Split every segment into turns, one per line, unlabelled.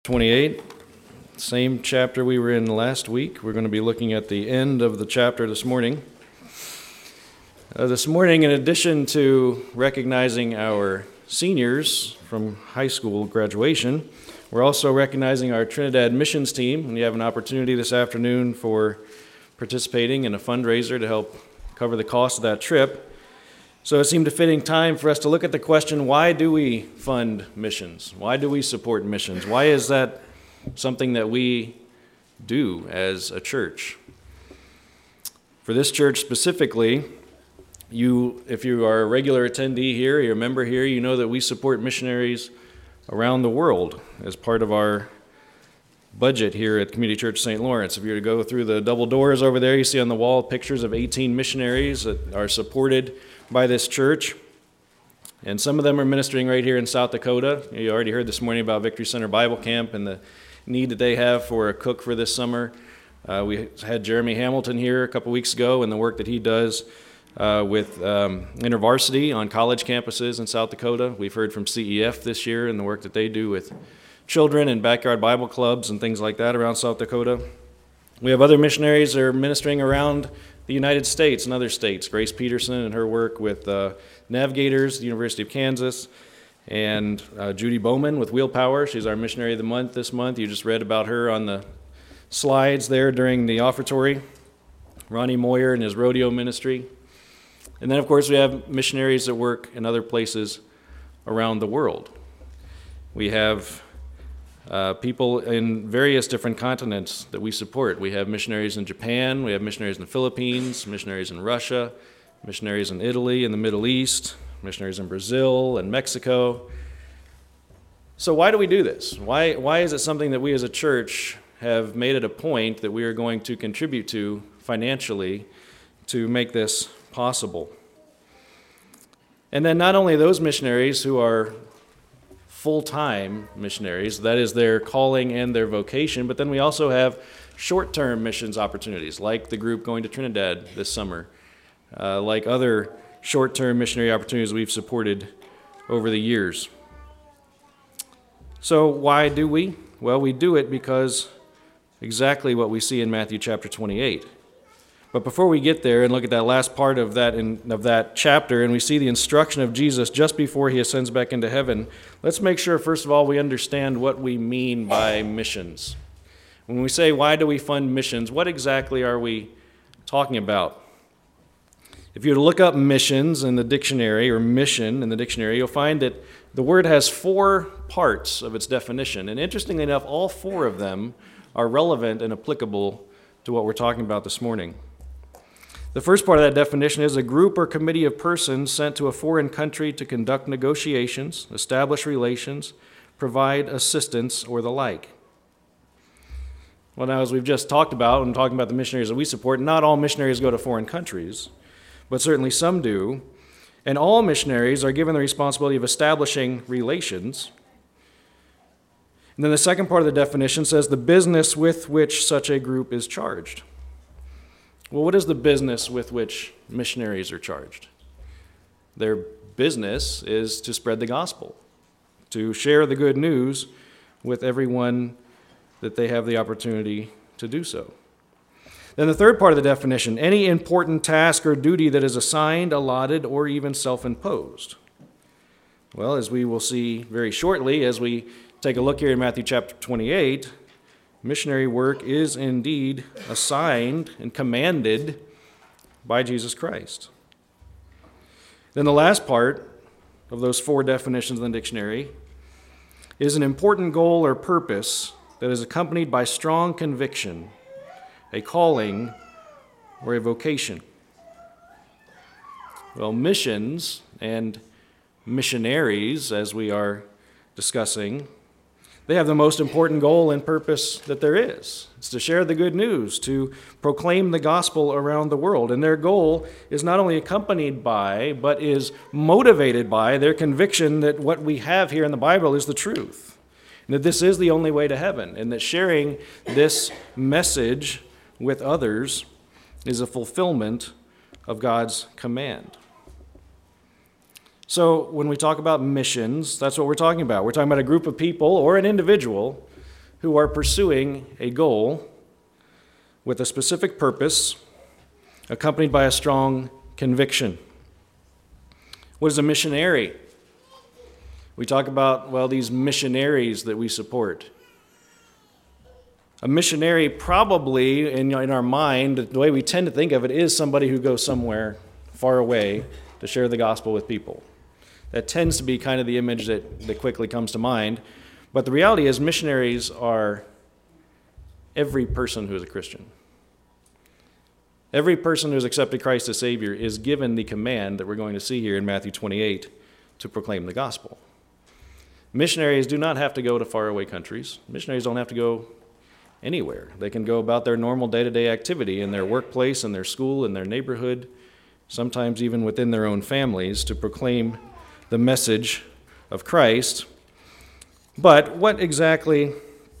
28, same chapter we were in last week. We're going to be looking at the end of the chapter this morning. This morning, in addition to recognizing our seniors from high school graduation, we're also recognizing our Trinidad missions team, and you have an opportunity this afternoon for participating in a fundraiser to help cover the cost of that trip. So it seemed a fitting time for us to look at the question, why do we fund missions? Why do we support missions? Why is that something that we do as a church? For this church specifically, if you are a regular attendee here, you're a member here, you know that we support missionaries around the world as part of our budget here at Community Church St. Lawrence. If you were to go through the double doors over there, you see on the wall pictures of 18 missionaries that are supported by this church, and some of them are ministering right here in South Dakota. You already heard this morning about Victory Center Bible Camp and the need that they have for a cook for this summer. We had Jeremy Hamilton here a couple weeks ago and the work that he does with InterVarsity on college campuses in South Dakota. We've heard from CEF this year and the work that they do with children and backyard Bible clubs and things like that around South Dakota. We have other missionaries that are ministering around the United States and other states. Grace Peterson and her work with Navigators, the University of Kansas, and Judy Bowman with Wheel Power. She's our Missionary of the Month this month. You just read about her on the slides there during the offertory. Ronnie Moyer and his rodeo ministry. And then, of course, we have missionaries that work in other places around the world. We have people in various different continents that we support. We have missionaries in Japan, we have missionaries in the Philippines, missionaries in Russia, missionaries in Italy and the Middle East, missionaries in Brazil and Mexico. So why do we do this? Why is it something that we as a church have made it a point that we are going to contribute to financially to make this possible? And then not only those missionaries who are full-time missionaries, that is their calling and their vocation, but then we also have short-term missions opportunities, like the group going to Trinidad this summer, like other short-term missionary opportunities we've supported over the years. So why do we? Well, we do it because exactly what we see in Matthew chapter 28. But before we get there and look at that last part of that chapter, and we see the instruction of Jesus just before he ascends back into heaven, let's make sure, first of all, we understand what we mean by missions. When we say, why do we fund missions, what exactly are we talking about? If you were to look up missions in the dictionary, or mission in the dictionary, you'll find that the word has 4 parts of its definition. And interestingly enough, all 4 of them are relevant and applicable to what we're talking about this morning. The first part of that definition is a group or committee of persons sent to a foreign country to conduct negotiations, establish relations, provide assistance, or the like. Well, now, as we've just talked about, when talking about the missionaries that we support, not all missionaries go to foreign countries, but certainly some do. And all missionaries are given the responsibility of establishing relations. And then the second part of the definition says the business with which such a group is charged. Well, what is the business with which missionaries are charged? Their business is to spread the gospel, to share the good news with everyone that they have the opportunity to do so. Then the third part of the definition, any important task or duty that is assigned, allotted, or even self-imposed. Well, as we will see very shortly, as we take a look here in Matthew chapter 28, missionary work is indeed assigned and commanded by Jesus Christ. Then the last part of those 4 definitions in the dictionary is an important goal or purpose that is accompanied by strong conviction, a calling, or a vocation. Well, missions and missionaries, as we are discussing, they have the most important goal and purpose that there is. It's to share the good news, to proclaim the gospel around the world. And their goal is not only accompanied by, but is motivated by their conviction that what we have here in the Bible is the truth, and that this is the only way to heaven, and that sharing this message with others is a fulfillment of God's command. So when we talk about missions, that's what we're talking about. We're talking about a group of people or an individual who are pursuing a goal with a specific purpose, accompanied by a strong conviction. What is a missionary? We talk about, these missionaries that we support. A missionary probably, in our mind, the way we tend to think of it, is somebody who goes somewhere far away to share the gospel with people. That tends to be kind of the image that quickly comes to mind. But the reality is missionaries are every person who is a Christian. Every person who has accepted Christ as Savior is given the command that we're going to see here in Matthew 28 to proclaim the gospel. Missionaries do not have to go to faraway countries. Missionaries don't have to go anywhere. They can go about their normal day-to-day activity in their workplace, in their school, in their neighborhood, sometimes even within their own families, to proclaim the message of Christ. But what exactly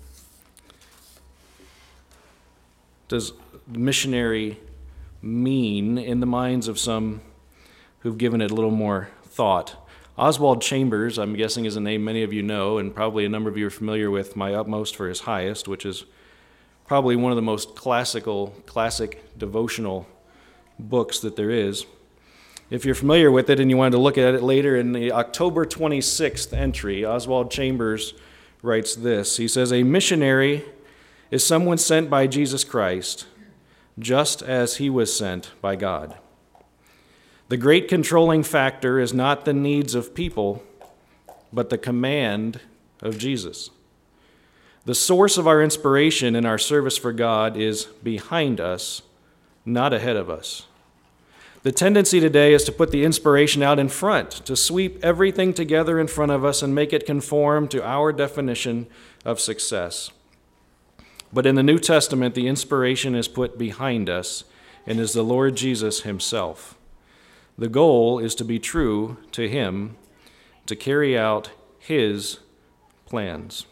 does missionary mean in the minds of some who've given it a little more thought? Oswald Chambers, I'm guessing, is a name many of you know, and probably a number of you are familiar with My Utmost for His Highest, which is probably one of the most classic devotional books that there is. If you're familiar with it and you wanted to look at it later, in the October 26th entry, Oswald Chambers writes this. He says, "A missionary is someone sent by Jesus Christ, just as he was sent by God. The great controlling factor is not the needs of people, but the command of Jesus. The source of our inspiration in our service for God is behind us, not ahead of us. The tendency today is to put the inspiration out in front, to sweep everything together in front of us and make it conform to our definition of success. But in the New Testament, the inspiration is put behind us and is the Lord Jesus himself. The goal is to be true to him, to carry out his plans."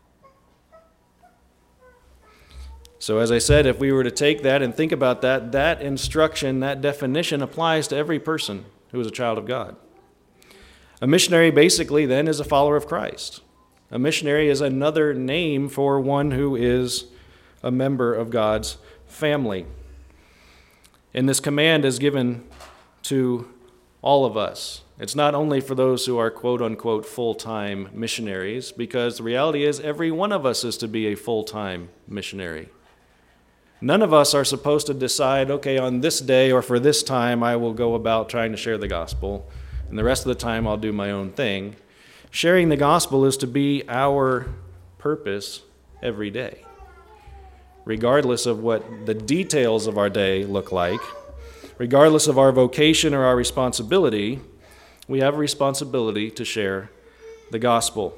So as I said, if we were to take that and think about that, that instruction, that definition applies to every person who is a child of God. A missionary basically then is a follower of Christ. A missionary is another name for one who is a member of God's family. And this command is given to all of us. It's not only for those who are quote-unquote full-time missionaries, because the reality is every one of us is to be a full-time missionary. None of us are supposed to decide, okay, on this day or for this time I will go about trying to share the gospel, and the rest of the time I'll do my own thing. Sharing the gospel is to be our purpose every day. Regardless of what the details of our day look like, regardless of our vocation or our responsibility, we have a responsibility to share the gospel.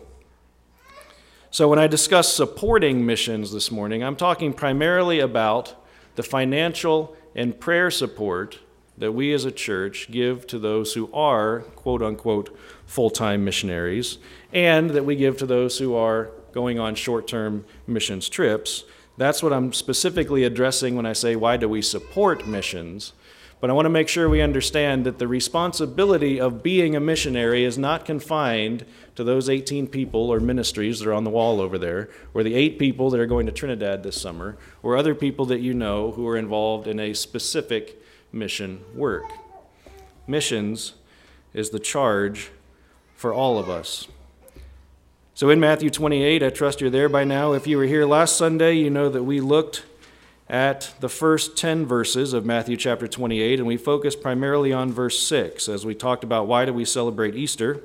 So when I discuss supporting missions this morning, I'm talking primarily about the financial and prayer support that we as a church give to those who are, quote-unquote, full-time missionaries, and that we give to those who are going on short-term missions trips. That's what I'm specifically addressing when I say, why do we support missions? But I want to make sure we understand that the responsibility of being a missionary is not confined to those 18 people or ministries that are on the wall over there, or the 8 people that are going to Trinidad this summer, or other people that you know who are involved in a specific mission work. Missions is the charge for all of us. So in Matthew 28, I trust you're there by now. If you were here last Sunday, you know that we looked at the first 10 verses of Matthew chapter 28, and we focused primarily on verse 6 as we talked about why do we celebrate Easter.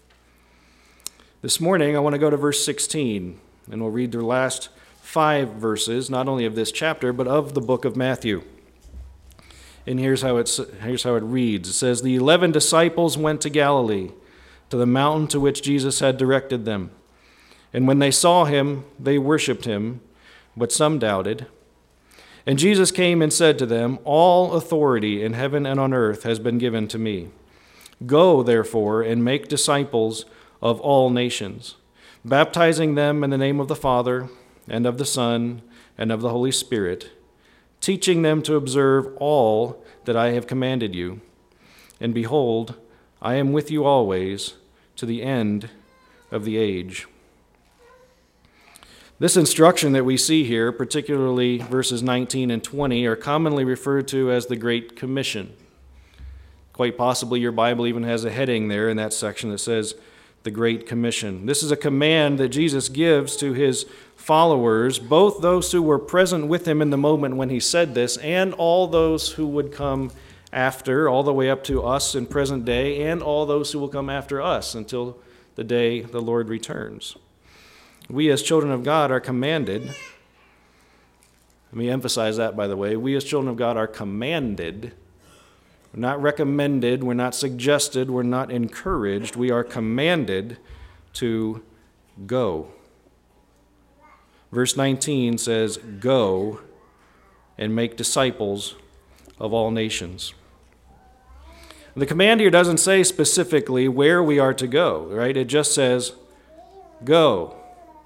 This morning, I want to go to verse 16, and we'll read the last 5 verses, not only of this chapter, but of the book of Matthew. And here's how it reads. It says, "The 11 disciples went to Galilee, to the mountain to which Jesus had directed them. And when they saw him, they worshipped him, but some doubted. And Jesus came and said to them, 'All authority in heaven and on earth has been given to me. Go, therefore, and make disciples of all nations, baptizing them in the name of the Father, and of the Son, and of the Holy Spirit, teaching them to observe all that I have commanded you. And behold, I am with you always to the end of the age.'" This instruction that we see here, particularly verses 19 and 20, are commonly referred to as the Great Commission. Quite possibly your Bible even has a heading there in that section that says the Great Commission. This is a command that Jesus gives to his followers, both those who were present with him in the moment when he said this, and all those who would come after, all the way up to us in present day, and all those who will come after us until the day the Lord returns. We as children of God are commanded, let me emphasize that, by the way, we as children of God are commanded. We're not recommended, we're not suggested, we're not encouraged. We are commanded to go. Verse 19 says, "Go and make disciples of all nations." The command here doesn't say specifically where we are to go, right? It just says, go.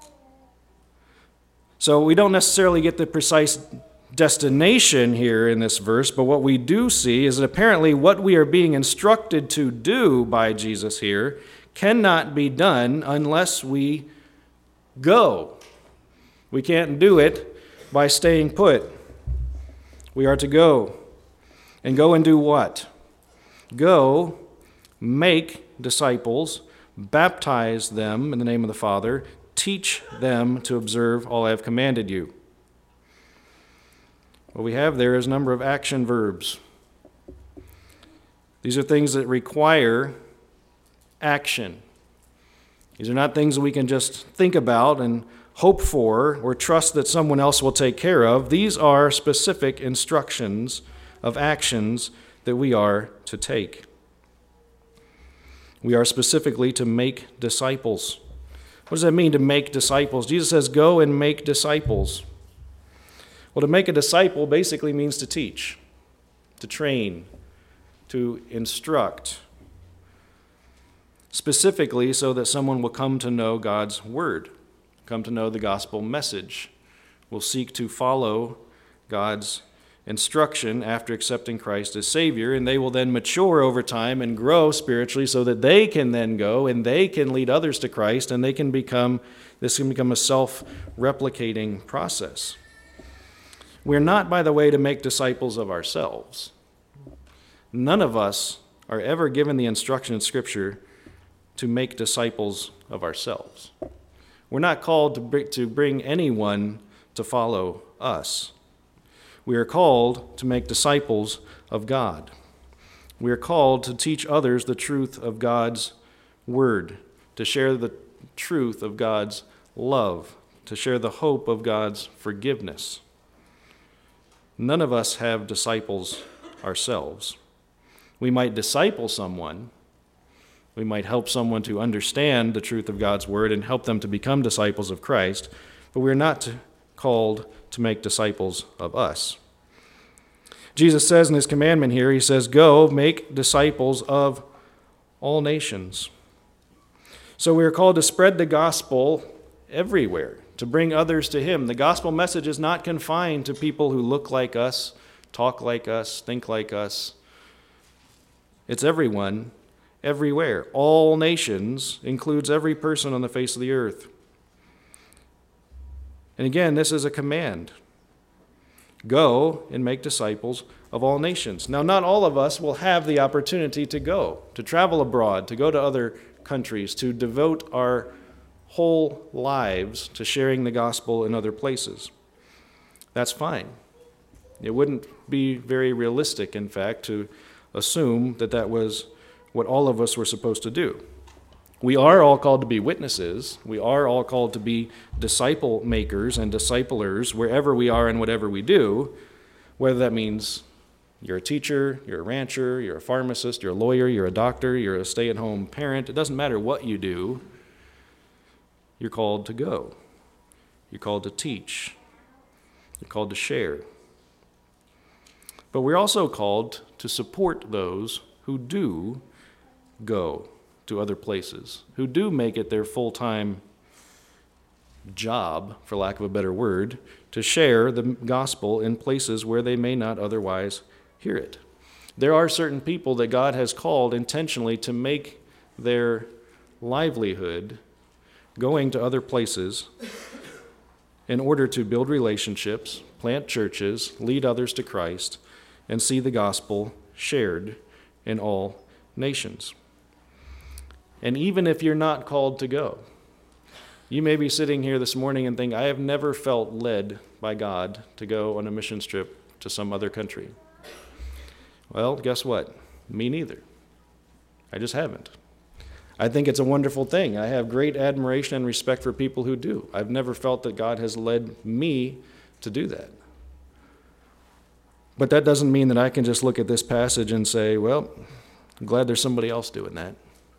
So we don't necessarily get the precise destination here in this verse, but what we do see is that apparently what we are being instructed to do by Jesus here cannot be done unless we go. We can't do it by staying put. We are to go. And go and do what? Go, make disciples, baptize them in the name of the Father, teach them to observe all I have commanded you. What we have there is a number of action verbs. These are things that require action. These are not things that we can just think about and hope for or trust that someone else will take care of. These are specific instructions of actions that we are to take. We are specifically to make disciples. What does that mean, to make disciples? Jesus says, go and make disciples. Well, to make a disciple basically means to teach, to train, to instruct, specifically so that someone will come to know God's word, come to know the gospel message, will seek to follow God's instruction after accepting Christ as Savior, and they will then mature over time and grow spiritually so that they can then go and they can lead others to Christ, and this can become a self-replicating process. We're not, by the way, to make disciples of ourselves. None of us are ever given the instruction in Scripture to make disciples of ourselves. We're not called to bring anyone to follow us. We are called to make disciples of God. We are called to teach others the truth of God's word, to share the truth of God's love, to share the hope of God's forgiveness. None of us have disciples ourselves. We might disciple someone. We might help someone to understand the truth of God's word and help them to become disciples of Christ, but we're not called to make disciples of us. Jesus says in his commandment here, he says, go, make disciples of all nations. So we are called to spread the gospel everywhere, to bring others to him. The gospel message is not confined to people who look like us, talk like us, think like us. It's everyone, everywhere. All nations includes every person on the face of the earth. And again, this is a command. Go and make disciples of all nations. Now, not all of us will have the opportunity to go, to travel abroad, to go to other countries, to devote our whole lives to sharing the gospel in other places. That's fine. It wouldn't be very realistic, in fact, to assume that that was what all of us were supposed to do. We are all called to be witnesses. We are all called to be disciple makers and disciplers wherever we are and whatever we do, whether that means you're a teacher, you're a rancher, you're a pharmacist, you're a lawyer, you're a doctor, you're a stay-at-home parent. It doesn't matter what you do. You're called to go. You're called to teach. You're called to share. But we're also called to support those who do go to other places, who do make it their full-time job, for lack of a better word, to share the gospel in places where they may not otherwise hear it. There are certain people that God has called intentionally to make their livelihood going to other places in order to build relationships, plant churches, lead others to Christ, and see the gospel shared in all nations. And even if you're not called to go, you may be sitting here this morning and think, I have never felt led by God to go on a mission trip to some other country. Well, guess what? Me neither. I just haven't. I think it's a wonderful thing. I have great admiration and respect for people who do. I've never felt that God has led me to do that. But that doesn't mean that I can just look at this passage and say, well, I'm glad there's somebody else doing that.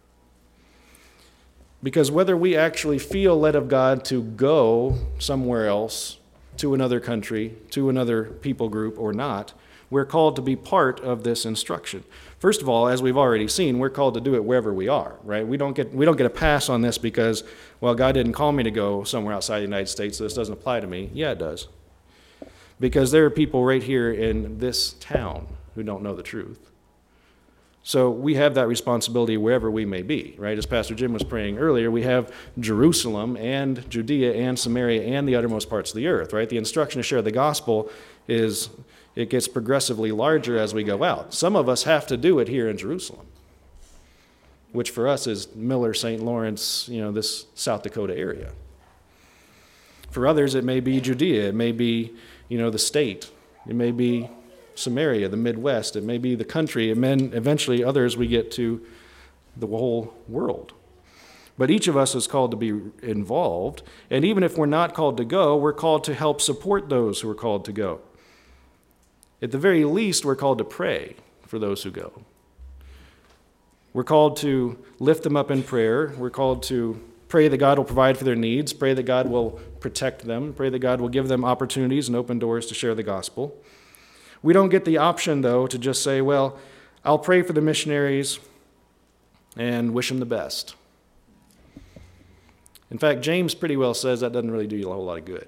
Because whether we actually feel led of God to go somewhere else, to another country, to another people group or not, we're called to be part of this instruction. First of all, as we've already seen, we're called to do it wherever we are, right? We don't get a pass on this because, well, God didn't call me to go somewhere outside the United States, so this doesn't apply to me. Yeah, it does. Because there are people right here in this town who don't know the truth. So we have that responsibility wherever we may be, right? As Pastor Jim was praying earlier, we have Jerusalem and Judea and Samaria and the uttermost parts of the earth, right? The instruction to share the gospel it gets progressively larger as we go out. Some of us have to do it here in Jerusalem, which for us is Miller, St. Lawrence, this South Dakota area. For others, it may be Judea, it may be, the state, it may be Samaria, the Midwest, it may be the country, and then eventually others we get to the whole world. But each of us is called to be involved, and even if we're not called to go, we're called to help support those who are called to go. At the very least, we're called to pray for those who go. We're called to lift them up in prayer. We're called to pray that God will provide for their needs, pray that God will protect them, pray that God will give them opportunities and open doors to share the gospel. We don't get the option, though, to just say, well, I'll pray for the missionaries and wish them the best. In fact, James pretty well says that doesn't really do you a whole lot of good.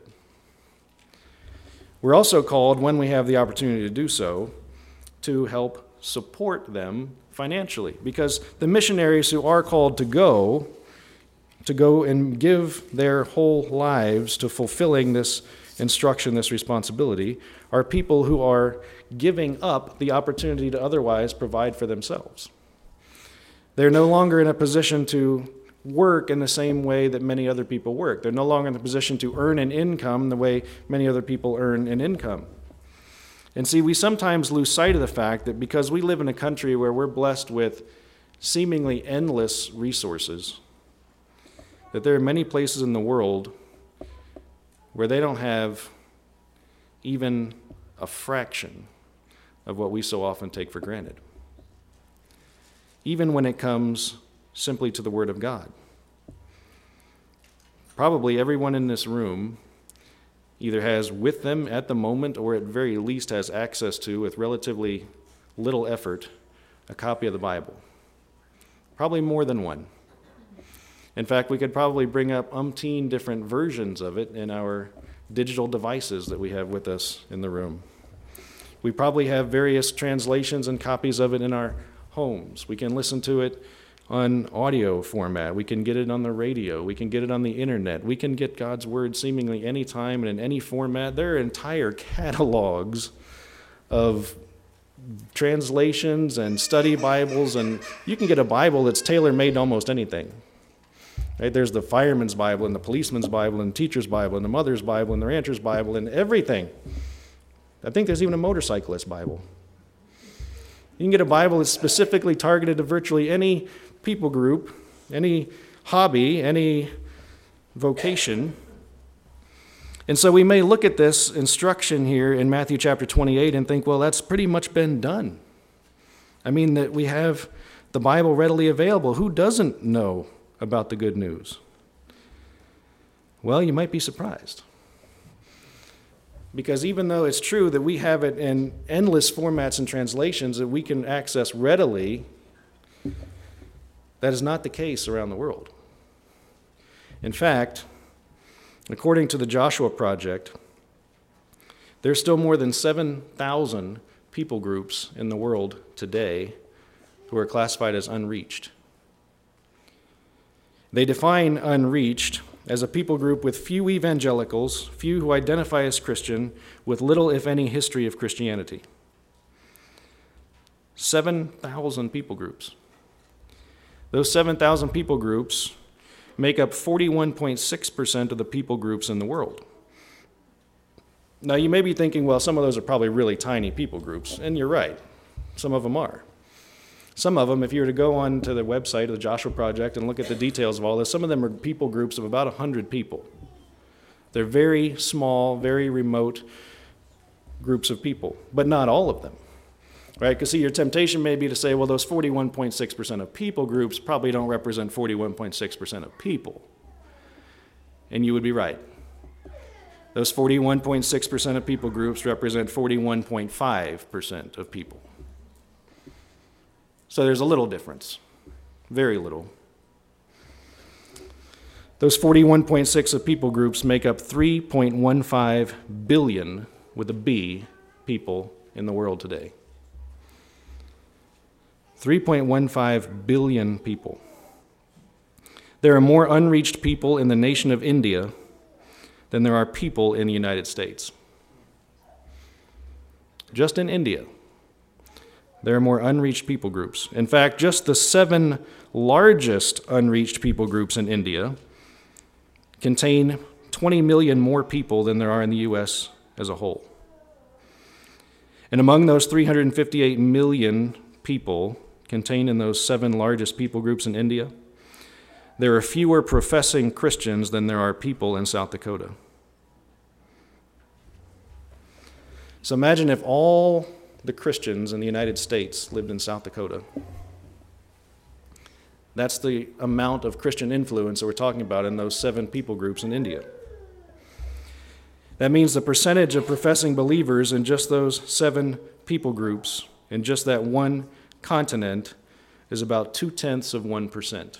We're also called, when we have the opportunity to do so, to help support them financially. Because the missionaries who are called to go and give their whole lives to fulfilling this instruction, this responsibility, are people who are giving up the opportunity to otherwise provide for themselves. They're no longer in a position to work in the same way that many other people work. They're no longer in the position to earn an income the way many other people earn an income. And see, we sometimes lose sight of the fact that because we live in a country where we're blessed with seemingly endless resources, that there are many places in the world where they don't have even a fraction of what we so often take for granted. Even when it comes simply to the Word of God. Probably everyone in this room either has with them at the moment or at very least has access to, with relatively little effort, a copy of the Bible. Probably more than one. In fact, we could probably bring up umpteen different versions of it in our digital devices that we have with us in the room. We probably have various translations and copies of it in our homes. We can listen to it on audio format. We can get it on the radio. We can get it on the internet. We can get God's Word seemingly any time and in any format. There are entire catalogs of translations and study Bibles, and you can get a Bible that's tailor-made to almost anything. Right? There's the fireman's Bible and the policeman's Bible and the teacher's Bible and the mother's Bible and the rancher's Bible and everything. I think there's even a motorcyclist Bible. You can get a Bible that's specifically targeted to virtually any people group, any hobby, any vocation. And so we may look at this instruction here in Matthew chapter 28 and think, well, that's pretty much been done. I mean, that we have the Bible readily available. Who doesn't know about the good news? Well, you might be surprised. Because even though it's true that we have it in endless formats and translations that we can access readily, that is not the case around the world. In fact, according to the Joshua Project, there's still more than 7,000 people groups in the world today who are classified as unreached. They define unreached as a people group with few evangelicals, few who identify as Christian, with little, if any, history of Christianity. 7,000 people groups. Those 7,000 people groups make up 41.6% of the people groups in the world. Now, you may be thinking, well, some of those are probably really tiny people groups, and you're right. Some of them are. Some of them, if you were to go on to the website of the Joshua Project and look at the details of all this, some of them are people groups of about 100 people. They're very small, very remote groups of people, but not all of them. Right? Because see, your temptation may be to say, well, those 41.6% of people groups probably don't represent 41.6% of people. And you would be right. Those 41.6% of people groups represent 41.5% of people. So there's a little difference, very little. Those 41.6 of people groups make up 3.15 billion, with a B, people in the world today. 3.15 billion people. There are more unreached people in the nation of India than there are people in the United States. Just in India, there are more unreached people groups. In fact, just the 7 largest unreached people groups in India contain 20 million more people than there are in the U.S. as a whole. And among those 358 million people contained in those 7 largest people groups in India, there are fewer professing Christians than there are people in South Dakota. So imagine if all the Christians in the United States lived in South Dakota. That's the amount of Christian influence that we're talking about in those 7 people groups in India. That means the percentage of professing believers in just those 7 people groups, in just that one continent, is about 0.2%.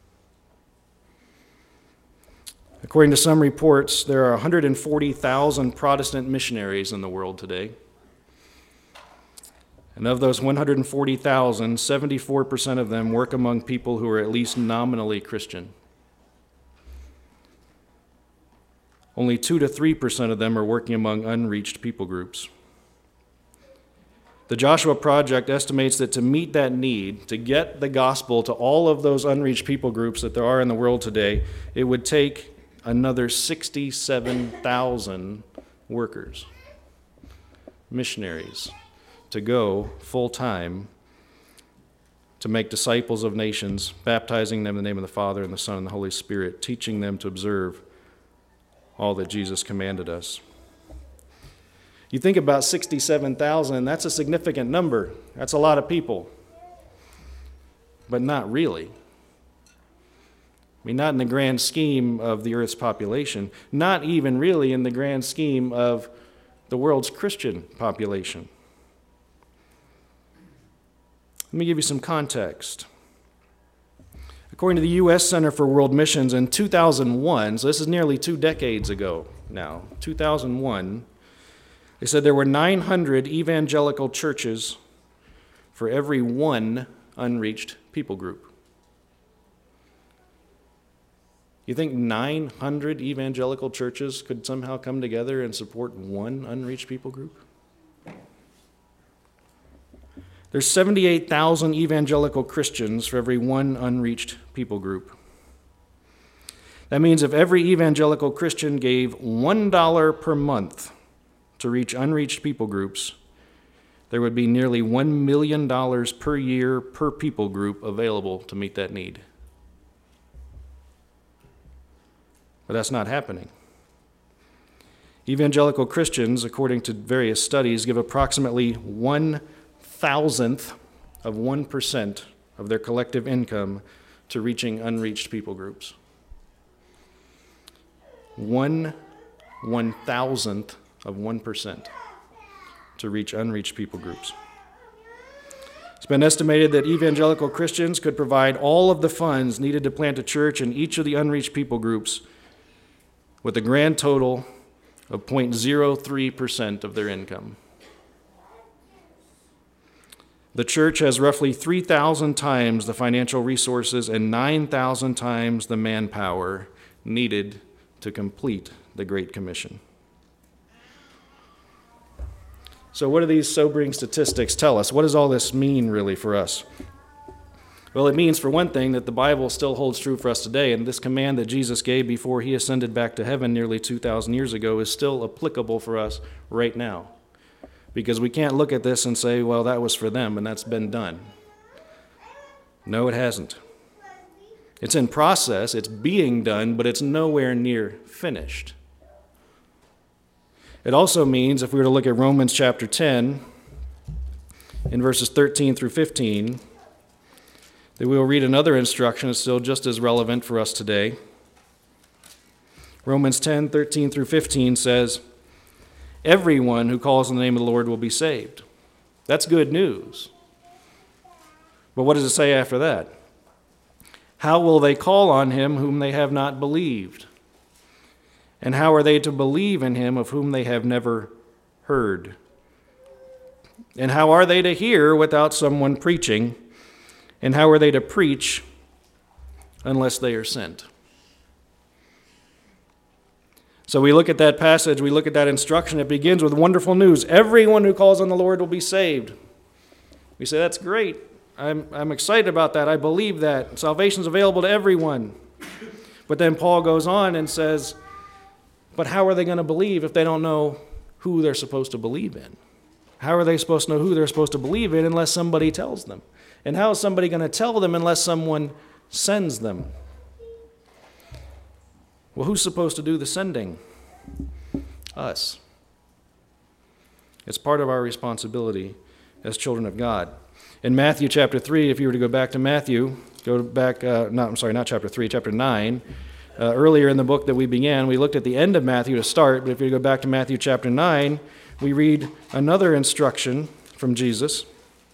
According to some reports, there are 140,000 Protestant missionaries in the world today. And of those 140,000, 74% of them work among people who are at least nominally Christian. Only 2 to 3% of them are working among unreached people groups. The Joshua Project estimates that to meet that need, to get the gospel to all of those unreached people groups that there are in the world today, it would take another 67,000 workers, missionaries, to go full-time to make disciples of nations, baptizing them in the name of the Father and the Son and the Holy Spirit, teaching them to observe all that Jesus commanded us. You think about 67,000, that's a significant number. That's a lot of people. But not really. I mean, not in the grand scheme of the earth's population, not even really in the grand scheme of the world's Christian population. Let me give you some context. According to the U.S. Center for World Missions in 2001, so this is nearly 2 decades ago now, 2001, they said there were 900 evangelical churches for every 1 unreached people group. You think 900 evangelical churches could somehow come together and support 1 unreached people group? There's 78,000 evangelical Christians for every 1 unreached people group. That means if every evangelical Christian gave $1 per month to reach unreached people groups, there would be nearly $1 million per year per people group available to meet that need. But that's not happening. Evangelical Christians, according to various studies, give approximately 1/1000th of 1% of their collective income to reaching unreached people groups. 1/1000th of 1% to reach unreached people groups. It's been estimated that evangelical Christians could provide all of the funds needed to plant a church in each of the unreached people groups with a grand total of 0.03% of their income. The church has roughly 3,000 times the financial resources and 9,000 times the manpower needed to complete the Great Commission. So what do these sobering statistics tell us? What does all this mean really for us? Well, it means, for one thing, that the Bible still holds true for us today, and this command that Jesus gave before he ascended back to heaven nearly 2,000 years ago is still applicable for us right now. Because we can't look at this and say, well, that was for them and that's been done. No, it hasn't. It's in process, it's being done, but it's nowhere near finished. It also means, if we were to look at Romans chapter 10, in verses 13 through 15, that we will read another instruction that's still just as relevant for us today. Romans 10, 13 through 15 says, everyone who calls on the name of the Lord will be saved. That's good news. But what does it say after that? How will they call on him whom they have not believed? And how are they to believe in him of whom they have never heard? And how are they to hear without someone preaching? And how are they to preach unless they are sent? So we look at that passage, we look at that instruction. It begins with wonderful news. Everyone who calls on the Lord will be saved. We say, that's great. I'm excited about that. I believe that. Salvation is available to everyone. But then Paul goes on and says, but how are they going to believe if they don't know who they're supposed to believe in? How are they supposed to know who they're supposed to believe in unless somebody tells them? And how is somebody going to tell them unless someone sends them? Well, who's supposed to do the sending? Us. It's part of our responsibility as children of God. In Matthew chapter 3, if you were to go back to Matthew, not chapter 3, chapter 9, earlier in the book that we began, we looked at the end of Matthew to start, but if you go back to Matthew chapter 9, we read another instruction from Jesus.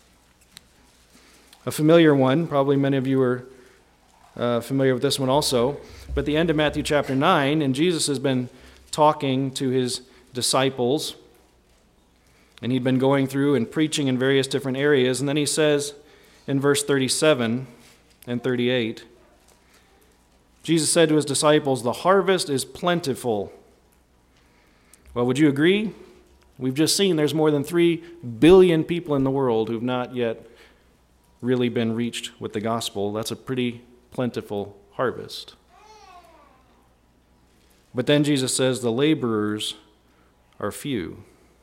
A familiar one, probably many of you are familiar with this one also. But the end of Matthew chapter 9, and Jesus has been talking to his disciples, and he'd been going through and preaching in various different areas, and then he says in verse 37 and 38, Jesus said to his disciples, the harvest is plentiful. Well, would you agree? We've just seen there's more than 3 billion people in the world who've not yet really been reached with the gospel. That's a pretty plentiful harvest. But then Jesus says the laborers are few.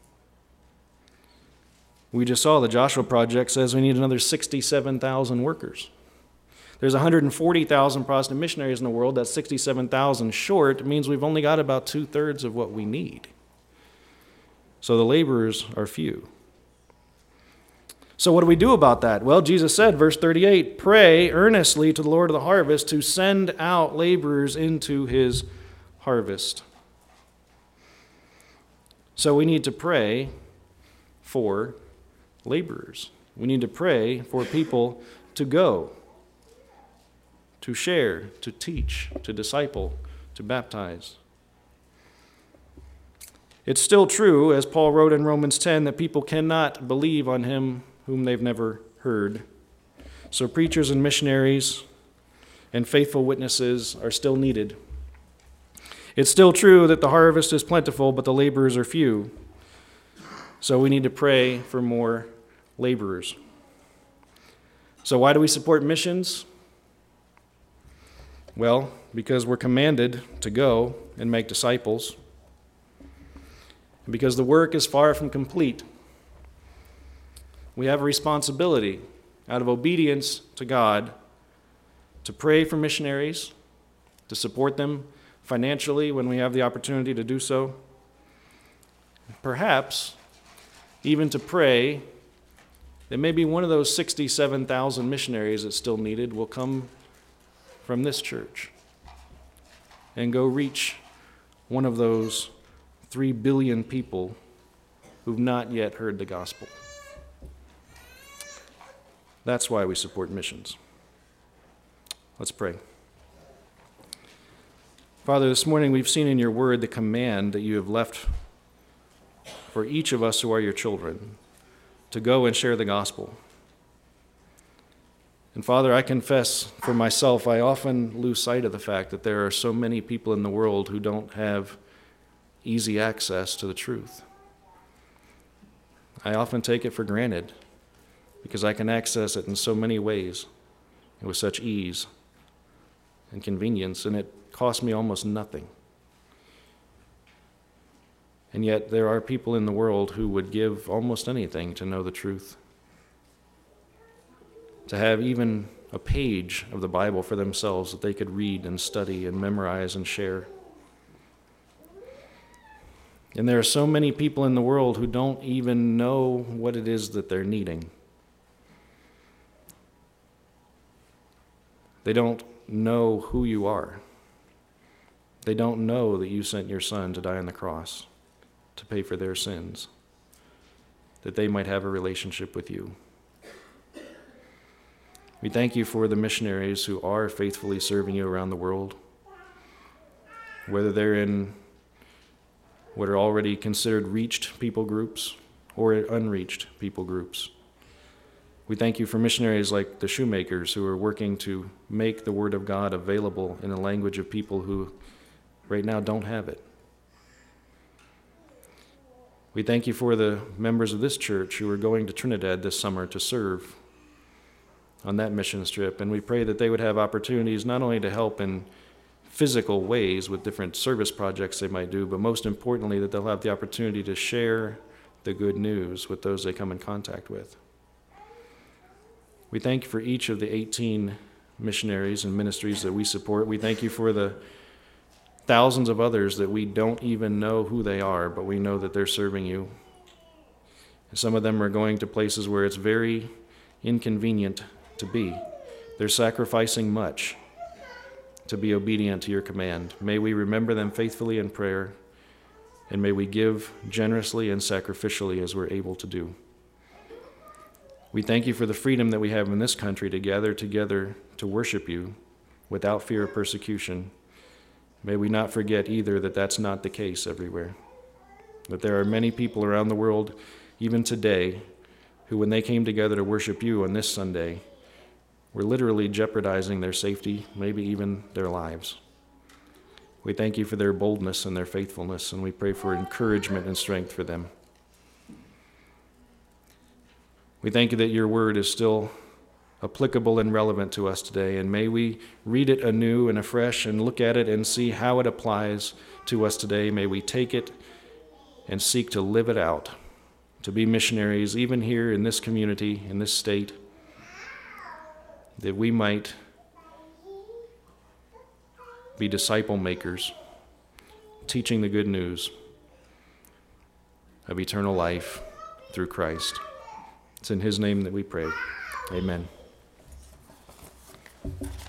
We just saw the Joshua Project says we need another 67,000 workers. There's 140,000 Protestant missionaries in the world. That's 67,000 short. It means we've only got about 2/3 of what we need. So the laborers are few. So what do we do about that? Well, Jesus said, verse 38, pray earnestly to the Lord of the harvest to send out laborers into his harvest. So we need to pray for laborers. We need to pray for people to go, to share, to teach, to disciple, to baptize. It's still true, as Paul wrote in Romans 10, that people cannot believe on him whom they've never heard. So preachers and missionaries and faithful witnesses are still needed. It's still true that the harvest is plentiful, but the laborers are few. So we need to pray for more laborers. So why do we support missions? Well, because we're commanded to go and make disciples. And because the work is far from complete. We have a responsibility, out of obedience to God, to pray for missionaries, to support them financially when we have the opportunity to do so. Perhaps even to pray that maybe one of those 67,000 missionaries that's still needed will come from this church and go reach one of those 3 billion people who've not yet heard the gospel. That's why we support missions. Let's pray. Father, this morning we've seen in your word the command that you have left for each of us who are your children to go and share the gospel. And Father, I confess for myself, I often lose sight of the fact that there are so many people in the world who don't have easy access to the truth. I often take it for granted because I can access it in so many ways and with such ease and convenience, and it costs me almost nothing. And yet there are people in the world who would give almost anything to know the truth, to have even a page of the Bible for themselves that they could read and study and memorize and share. And there are so many people in the world who don't even know what it is that they're needing. They don't know who you are. They don't know that you sent your Son to die on the cross to pay for their sins, that they might have a relationship with you. We thank you for the missionaries who are faithfully serving you around the world, whether they're in what are already considered reached people groups or unreached people groups. We thank you for missionaries like the Shoemakers who are working to make the Word of God available in a language of people who right now don't have it. We thank you for the members of this church who are going to Trinidad this summer to serve on that mission trip, and we pray that they would have opportunities not only to help in physical ways with different service projects they might do, but most importantly that they'll have the opportunity to share the good news with those they come in contact with. We thank you for each of the 18 missionaries and ministries that we support. We thank you for the thousands of others that we don't even know who they are, but we know that they're serving you. And some of them are going to places where it's very inconvenient to be. They're sacrificing much to be obedient to your command. May we remember them faithfully in prayer, and may we give generously and sacrificially as we're able to do. We thank you for the freedom that we have in this country to gather together to worship you without fear of persecution. May we not forget either that that's not the case everywhere, that there are many people around the world, even today, who when they came together to worship you on this Sunday, were literally jeopardizing their safety, maybe even their lives. We thank you for their boldness and their faithfulness, and we pray for encouragement and strength for them. We thank you that your word is still applicable and relevant to us today, and may we read it anew and afresh and look at it and see how it applies to us today. May we take it and seek to live it out, to be missionaries even here in this community, in this state, that we might be disciple makers, teaching the good news of eternal life through Christ. It's in his name that we pray. Amen.